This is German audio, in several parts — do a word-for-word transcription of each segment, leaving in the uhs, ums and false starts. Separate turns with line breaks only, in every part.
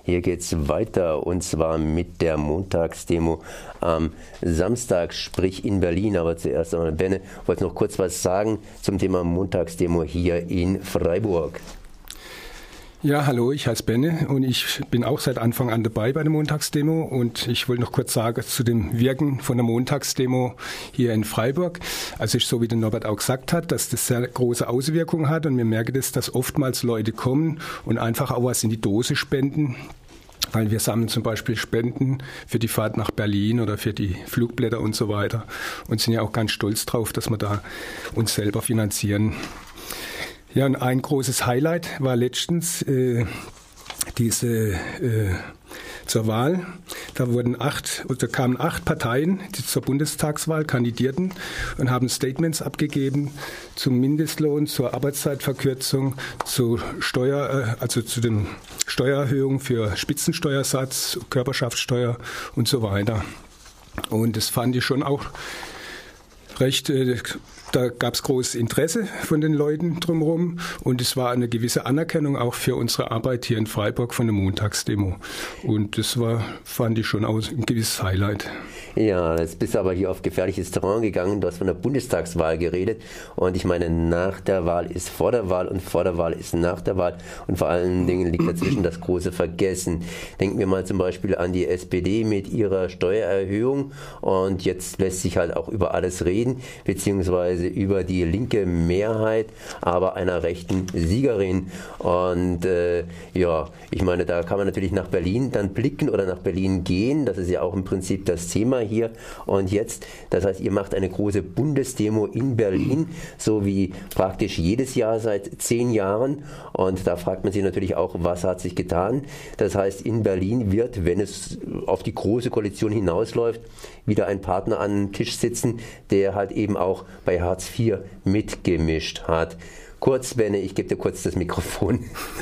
Hier geht's weiter und zwar mit der Montagsdemo am Samstag, sprich in Berlin. Aber zuerst einmal, Benne, wollte noch kurz was sagen zum Thema Montagsdemo hier in Freiburg.
Ja, hallo, ich heiße Benne und ich bin auch seit Anfang an dabei bei der Montagsdemo und ich wollte noch kurz sagen zu dem Wirken von der Montagsdemo hier in Freiburg. Also ist so, wie der Norbert auch gesagt hat, dass das sehr große Auswirkungen hat und wir merken das, dass oftmals Leute kommen und einfach auch was in die Dose spenden. Weil wir sammeln zum Beispiel Spenden für die Fahrt nach Berlin oder für die Flugblätter und so weiter und sind ja auch ganz stolz drauf, dass wir da uns selber finanzieren. Ja, und ein großes Highlight war letztens äh, diese äh, zur Wahl. Da wurden acht, da kamen acht Parteien, die zur Bundestagswahl kandidierten und haben Statements abgegeben zum Mindestlohn, zur Arbeitszeitverkürzung, zu Steuer, also zu den Steuererhöhungen für Spitzensteuersatz, Körperschaftssteuer und so weiter. Und das fand ich schon auch recht. Äh, Da gab es großes Interesse von den Leuten drumherum und es war eine gewisse Anerkennung auch für unsere Arbeit hier in Freiburg von der Montagsdemo. Und das war, fand ich schon auch ein gewisses Highlight.
Ja, jetzt bist du aber hier auf gefährliches Terrain gegangen. Du hast von der Bundestagswahl geredet und ich meine, nach der Wahl ist vor der Wahl und vor der Wahl ist nach der Wahl und vor allen Dingen liegt dazwischen das große Vergessen. Denken wir mal zum Beispiel an die S P D mit ihrer Steuererhöhung und jetzt lässt sich halt auch über alles reden, beziehungsweise über die linke Mehrheit, aber einer rechten Siegerin. Und äh, ja, ich meine, da kann man natürlich nach Berlin dann blicken oder nach Berlin gehen. Das ist ja auch im Prinzip das Thema hier. Und jetzt, das heißt, ihr macht eine große Bundesdemo in Berlin, so wie praktisch jedes Jahr seit zehn Jahren. Und da fragt man sich natürlich auch, was hat sich getan? Das heißt, in Berlin wird, wenn es auf die große Koalition hinausläuft, wieder ein Partner an den Tisch sitzen, der halt eben auch bei Hartz vier mitgemischt hat. Kurz, Benne, ich gebe dir kurz das Mikrofon.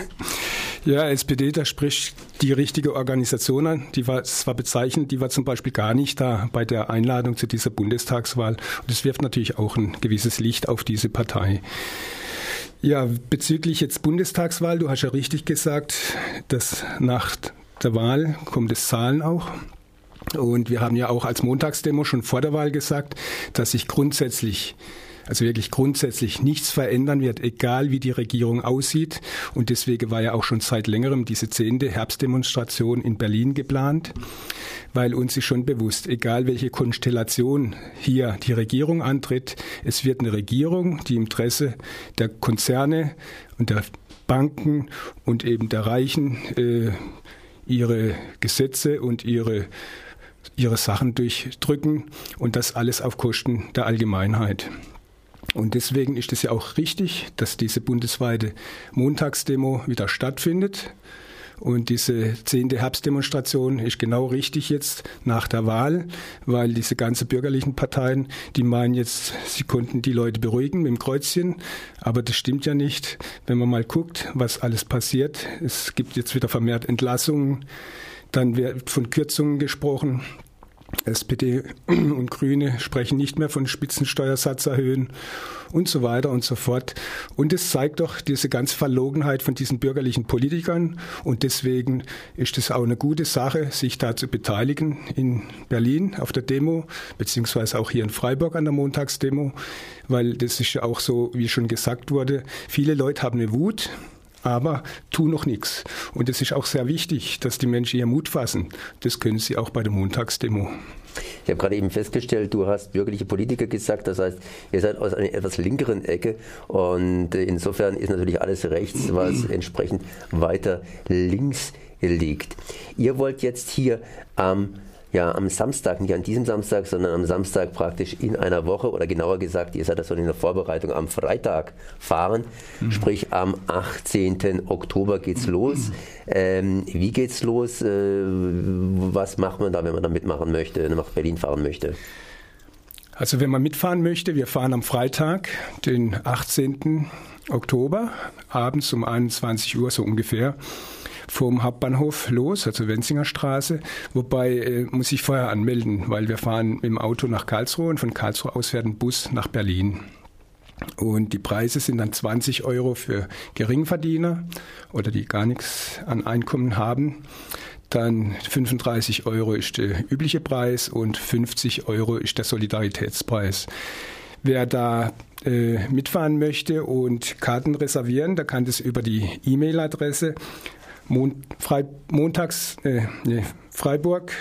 Ja, S P D, da spricht die richtige Organisation an. Die war, das war bezeichnend, die war zum Beispiel gar nicht da bei der Einladung zu dieser Bundestagswahl. Und das wirft natürlich auch ein gewisses Licht auf diese Partei. Ja, bezüglich jetzt Bundestagswahl, du hast ja richtig gesagt, dass nach der Wahl kommt es Zahlen auch. Und wir haben ja auch als Montagsdemo schon vor der Wahl gesagt, dass sich grundsätzlich, also wirklich grundsätzlich nichts verändern wird, egal wie die Regierung aussieht. Und deswegen war ja auch schon seit längerem diese zehnte Herbstdemonstration in Berlin geplant, weil uns ist schon bewusst, egal welche Konstellation hier die Regierung antritt, es wird eine Regierung, die im Interesse der Konzerne und der Banken und eben der Reichen äh, ihre Gesetze und ihre ihre Sachen durchdrücken und das alles auf Kosten der Allgemeinheit. Und deswegen ist es ja auch richtig, dass diese bundesweite Montagsdemo wieder stattfindet. Und diese zehnte Herbstdemonstration ist genau richtig jetzt nach der Wahl, weil diese ganzen bürgerlichen Parteien, die meinen jetzt, sie konnten die Leute beruhigen mit dem Kreuzchen. Aber das stimmt ja nicht. Wenn man mal guckt, was alles passiert, es gibt jetzt wieder vermehrt Entlassungen. Dann wird von Kürzungen gesprochen. S P D und Grüne sprechen nicht mehr von Spitzensteuersatz erhöhen und so weiter und so fort. Und es zeigt doch diese ganze Verlogenheit von diesen bürgerlichen Politikern. Und deswegen ist es auch eine gute Sache, sich da zu beteiligen in Berlin auf der Demo, beziehungsweise auch hier in Freiburg an der Montagsdemo, weil das ist ja auch so, wie schon gesagt wurde, viele Leute haben eine Wut, aber tun noch nichts. Und es ist auch sehr wichtig, dass die Menschen ihr Mut fassen. Das können sie auch bei der Montagsdemo.
Ich habe gerade eben festgestellt, du hast bürgerliche Politiker gesagt, das heißt, ihr seid aus einer etwas linkeren Ecke und insofern ist natürlich alles rechts, was entsprechend weiter links liegt. Ihr wollt jetzt hier am ähm, ja, am Samstag, nicht an diesem Samstag, sondern am Samstag praktisch in einer Woche oder genauer gesagt, ihr seid das schon in der Vorbereitung am Freitag fahren, mhm. sprich am achtzehnten Oktober geht's los. Mhm. Ähm, wie geht's los? Äh, was macht man da, wenn man da mitmachen möchte, nach Berlin fahren möchte?
Also wenn man mitfahren möchte, wir fahren am Freitag, den achtzehnten Oktober, abends um einundzwanzig Uhr so ungefähr, vom Hauptbahnhof los, also Wenzinger Straße. Wobei äh, muss ich vorher anmelden, weil wir fahren mit dem Auto nach Karlsruhe und von Karlsruhe aus fährt ein Bus nach Berlin. Und die Preise sind dann zwanzig Euro für Geringverdiener oder die gar nichts an Einkommen haben. Dann fünfunddreißig Euro ist der übliche Preis und fünfzig Euro ist der Solidaritätspreis. Wer da äh, mitfahren möchte und Karten reservieren, der kann das über die E-Mail-Adresse Mon- Frei- Montags, äh, nee, Freiburg,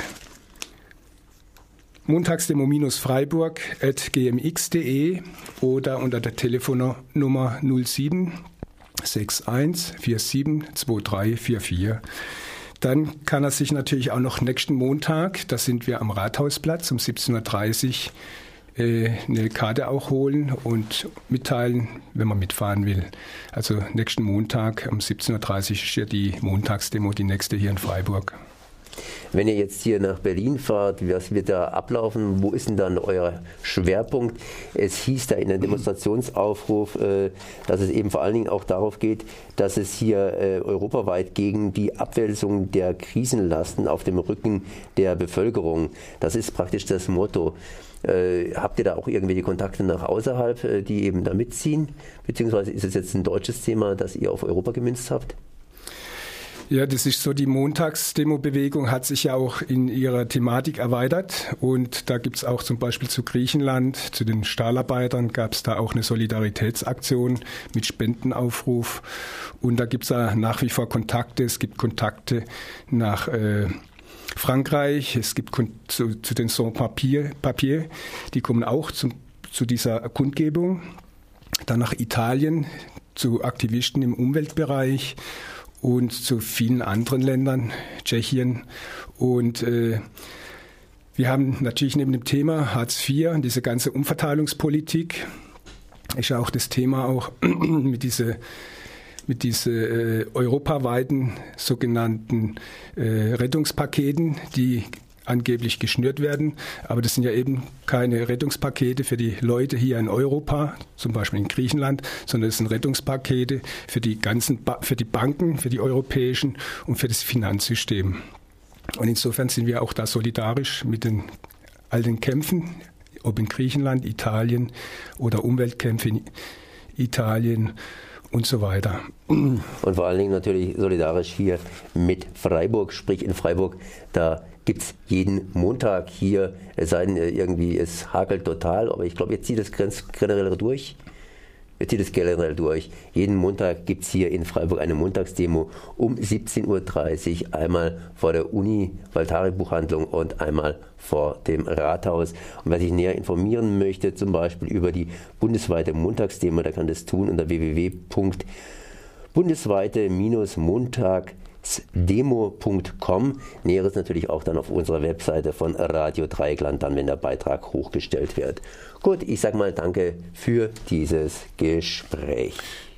montagsdemo-freiburg at g m x punkt d e oder unter der Telefonnummer null sieben sechs eins vier sieben zwei drei vier vier. Dann kann er sich natürlich auch noch nächsten Montag, da sind wir am Rathausplatz um siebzehn Uhr dreißig, äh, eine Karte auch holen und mitteilen, wenn man mitfahren will. Also nächsten Montag um siebzehn Uhr dreißig ist ja die Montagsdemo, die nächste hier in Freiburg.
Wenn ihr jetzt hier nach Berlin fahrt, was wird da ablaufen? Wo ist denn dann euer Schwerpunkt? Es hieß da in einem Demonstrationsaufruf, dass es eben vor allen Dingen auch darauf geht, dass es hier europaweit gegen die Abwälzung der Krisenlasten auf dem Rücken der Bevölkerung, das ist praktisch das Motto. Habt ihr da auch irgendwelche Kontakte nach außerhalb, die eben da mitziehen? Beziehungsweise ist es jetzt ein deutsches Thema, das ihr auf Europa gemünzt habt?
Ja, das ist so, die Montagsdemo-Bewegung hat sich ja auch in ihrer Thematik erweitert und da gibt es auch zum Beispiel zu Griechenland, zu den Stahlarbeitern gab es da auch eine Solidaritätsaktion mit Spendenaufruf und da gibt es da nach wie vor Kontakte, es gibt Kontakte nach äh, Frankreich, es gibt Kon- zu, zu den Sans-Papier, Papier, die kommen auch zum, zu dieser Kundgebung, dann nach Italien zu Aktivisten im Umweltbereich und zu vielen anderen Ländern, Tschechien. Und äh, wir haben natürlich neben dem Thema Hartz vier und diese ganze Umverteilungspolitik, ist ja auch das Thema auch mit diese mit diese äh, europaweiten sogenannten äh, Rettungspaketen, die angeblich geschnürt werden. Aber das sind ja eben keine Rettungspakete für die Leute hier in Europa, zum Beispiel in Griechenland, sondern es sind Rettungspakete für die ganzen, ba- für die Banken, für die europäischen und für das Finanzsystem. Und insofern sind wir auch da solidarisch mit den all den Kämpfen, ob in Griechenland, Italien oder Umweltkämpfe in Italien und so weiter.
Und vor allen Dingen natürlich solidarisch hier mit Freiburg, sprich in Freiburg, da gibt es jeden Montag hier, es sei denn irgendwie, es hakelt total, aber ich glaube, jetzt zieht es generell durch. Jetzt zieht es generell durch. Jeden Montag gibt es hier in Freiburg eine Montagsdemo um siebzehn Uhr dreißig, einmal vor der Uni Valtari-Buchhandlung und einmal vor dem Rathaus. Und wer sich näher informieren möchte, zum Beispiel über die bundesweite Montagsdemo, der kann das tun unter w w w punkt bundesweite montag demo punkt com. Näheres natürlich auch dann auf unserer Webseite von Radio Dreieckland, dann wenn der Beitrag hochgestellt wird. Gut, ich sage mal danke für dieses Gespräch.